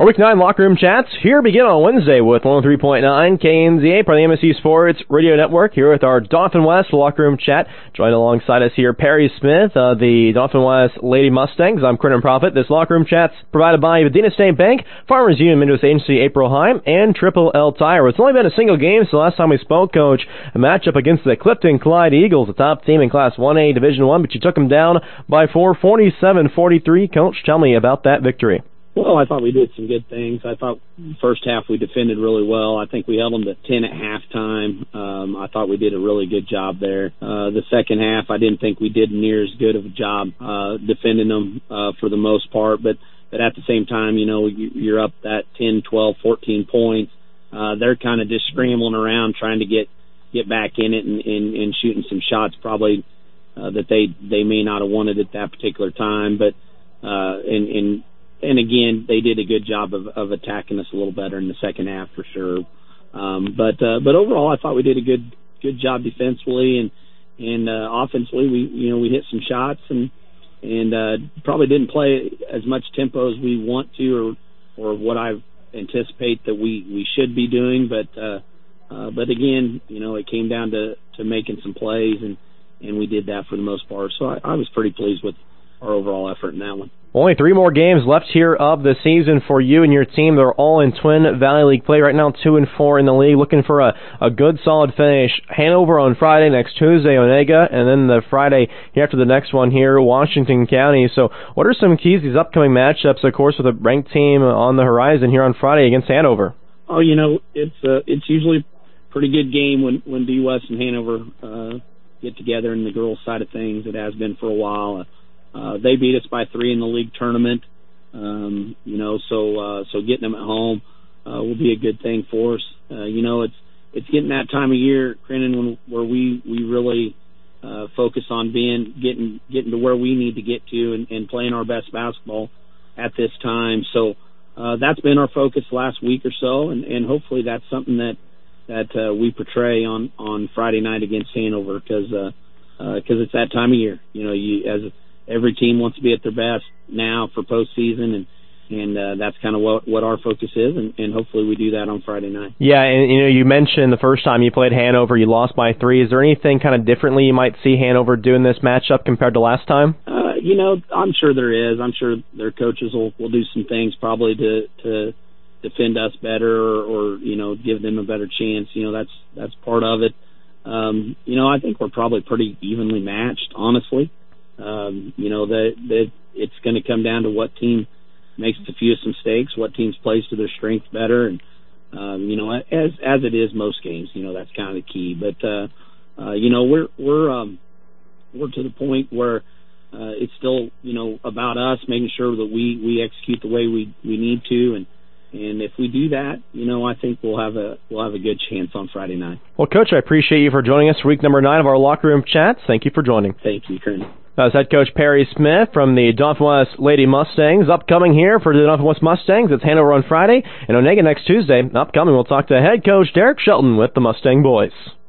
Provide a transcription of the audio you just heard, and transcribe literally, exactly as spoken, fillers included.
Our Week nine Locker Room Chats here begin on Wednesday with one oh three point nine K N Z A, part of the M S C Sports Radio Network, here with our Dauphin West Locker Room Chat. Joined alongside us here, Perry Smith, uh, the Dauphin West Lady Mustangs. I'm Quentin Profit. This Locker Room Chat's provided by Medina State Bank, Farmers Union Midwest Agency, April Heim, and Triple L Tire. It's only been a single game since the last time we spoke, Coach. A matchup against the Clifton Clyde Eagles, the top team in Class one A Division one, but you took them down by four, forty-seven forty-three. Coach, tell me about that victory. Well, I thought we did some good things. I thought first half we defended really well. I think we held them to ten at halftime. Um, I thought we did a really good job there. Uh, the second half, I didn't think we did near as good of a job uh, defending them uh, for the most part. But, but at the same time, you know, you, you're up that ten, twelve, fourteen points. Uh, they're kind of just scrambling around trying to get, get back in it and, and, and shooting some shots probably uh, that they, they may not have wanted at that particular time. But uh, and, and And again, they did a good job of, of attacking us a little better in the second half for sure. Um, but uh, but overall, I thought we did a good good job defensively and and uh, offensively. We you know we hit some shots and and uh, probably didn't play as much tempo as we want to or or what I anticipate that we, we should be doing. But uh, uh, but again, you know, it came down to, to making some plays and, and we did that for the most part. So I, I was pretty pleased with our overall effort in that one. Only three more games left here of the season for you and your team. They're all in Twin Valley League play right now, two and four in the league, looking for a, a good, solid finish. Hanover on Friday, next Tuesday, Onega, and then the Friday after the next one here, Washington County. So what are some keys to these upcoming matchups, of course, with a ranked team on the horizon here on Friday against Hanover? Oh, you know, it's uh, it's usually a pretty good game when, when D U S and Hanover uh, get together in the girls' side of things. It has been for a while. Uh, Uh, they beat us by three in the league tournament, um, you know, so uh, so getting them at home uh, will be a good thing for us. Uh, you know, it's it's getting that time of year, Crennan, when, where we we really uh, focus on being getting getting to where we need to get to and, and playing our best basketball at this time. So uh, that's been our focus the last week or so, and, and hopefully that's something that that uh, we portray on, on Friday night against Hanover because uh, uh, cause it's that time of year. You know, you as a every team wants to be at their best now for postseason, and and uh, that's kind of what what our focus is, and, and hopefully we do that on Friday night. Yeah, and you know, you mentioned the first time you played Hanover, you lost by three. Is there anything kind of differently you might see Hanover do in this matchup compared to last time? Uh, you know, I'm sure there is. I'm sure their coaches will, will do some things probably to to defend us better, or, or you know, give them a better chance. You know, that's that's part of it. Um, you know, I think we're probably pretty evenly matched, honestly. Um, you know, that, that it's going to come down to what team makes the fewest mistakes, what teams plays to their strength better. And, um, you know, as, as it is most games, you know, that's kind of the key. But, uh, uh, you know, we're, we're, um, we're to the point where, uh, it's still, you know, about us making sure that we, we execute the way we, we need to. And, and if we do that, you know, I think we'll have a, we'll have a good chance on Friday night. Well, Coach, I appreciate you for joining us for week number nine of our Locker Room Chats. Thank you for joining. Thank you, Colonel. That's head coach Perry Smith from the Dauphin West Lady Mustangs. Upcoming here for the Dauphin West Mustangs, it's Hanover on Friday, and Onega next Tuesday. Upcoming, we'll talk to head coach Derek Shelton with the Mustang boys.